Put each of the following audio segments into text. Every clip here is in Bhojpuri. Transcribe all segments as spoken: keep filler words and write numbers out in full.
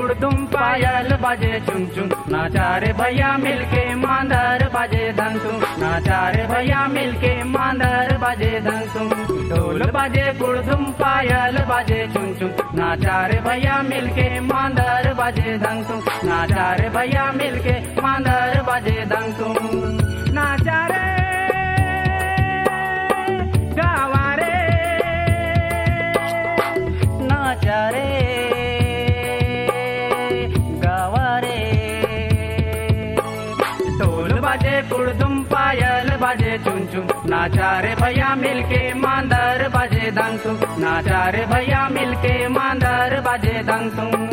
कुड़दुम पायल बाजे चुन चुन, नाचा रे भैया मिलके मांदर बाजे धंसुम, नाचा रे भैया मिलके मांदर बाजे धंसुम। ढोल बाजे कुड़दुम पायल बाजे चुन चुन, नाचा रे भैया मिलके मांदर बाजे धंसुम, नाचा रे भैया मिलके मांदर बाजे धंसुम। नाचा रे गावा रे, नाचा रे गावा रे। ढोल बाजे कुड़दुम पायल बाजे चुन चुन, नाचा रे भैया मिलके मांदर बाजे धंसुम, नाचा रे भैया मिलके मांदर बाजे धंसुम।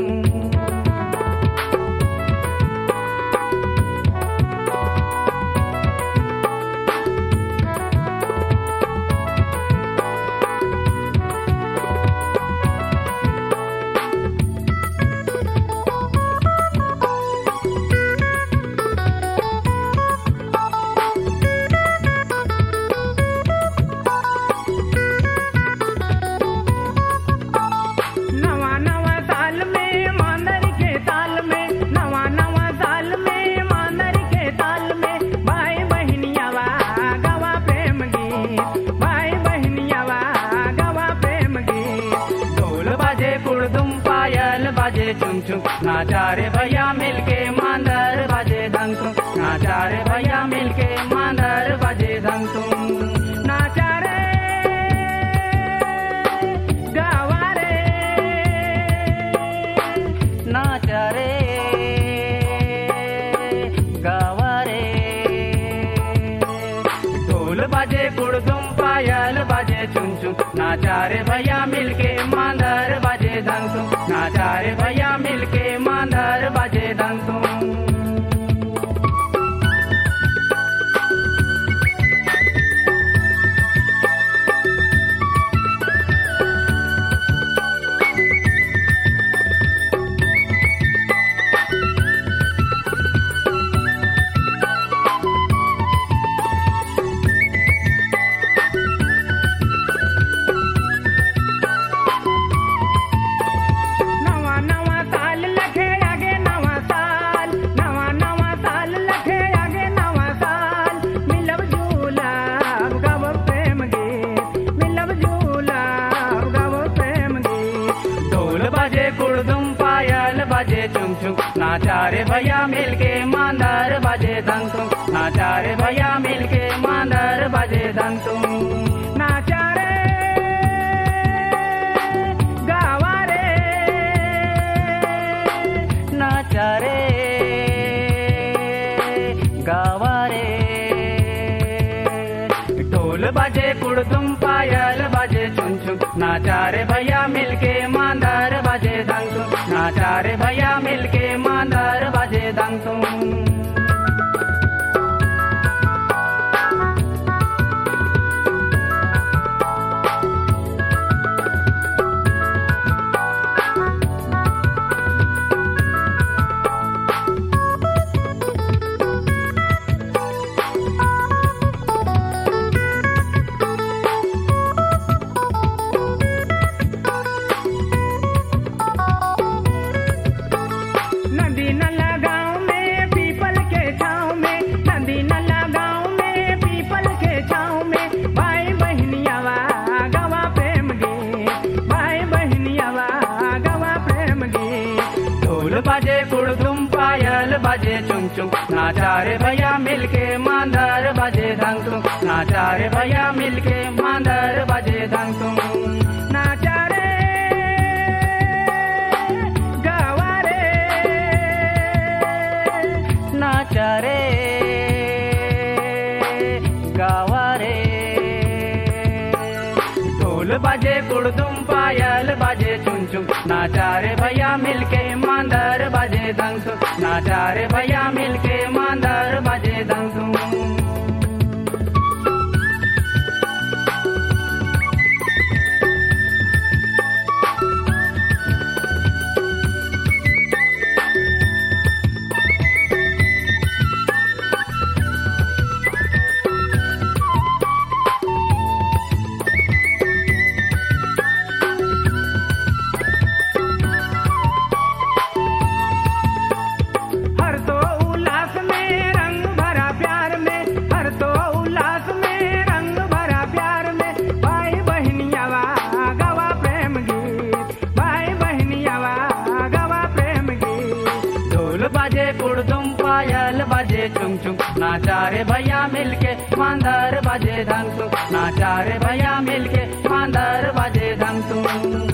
चुम चुम, नाचा रे भैया मिलके मांदर बाजे धंसुम, नाचा रे भैया मिलके मांदर बाजे धंसुम। नाचा रे गावा रे, नाचा रे गावा रे। ढोल बाजे कुड़दुम पायल बाजे चुन चुन, नाचा रे भैया मिलके मांदर बाजे धंसुम, नाचा रे भैया मिलके मांदर बाजे धंसुम। बाजे चुम चुम, नाचा रे भैया मिलके मांदर बाजे धंसुम, नाचा रे भैया मिलके मांदर बाजे धंसुम। नाचा रे गावा रे, नाचा रे गावा रे। ढोल बाजे कुड़दुम पायल बाजे चुन चुन, नाचा रे भैया मिलके मांदर बाजे धंसुम, नाचा रे भैया मिलके मांदर बाजे धंसुम। बाजे कुड़दुम पायल बाजे चुम चुम, नाचा रे भैया मिलके मांदर बाजे धंसुम, नाचा रे भैया मिलके मांदर बाजे धंसुम। नाचा रे गावा रे, नाचा रे गावा रे। ढोल बाजे कुड़दुम पायल बाजे चुम चुम, नाचा रे भैया मिलके मांदर बाजे धंसुम, नाचा रे भैया मिलके मांदर बाजे धंसुम। ढोल बाजे कुड़दुम पायल बाजे चुंग चुंग, नाचा रे भैया मिलके मांदर बाजे धंग तुंग, नाचा रे भैया मिलके मांदर बाजे धंग तुंग।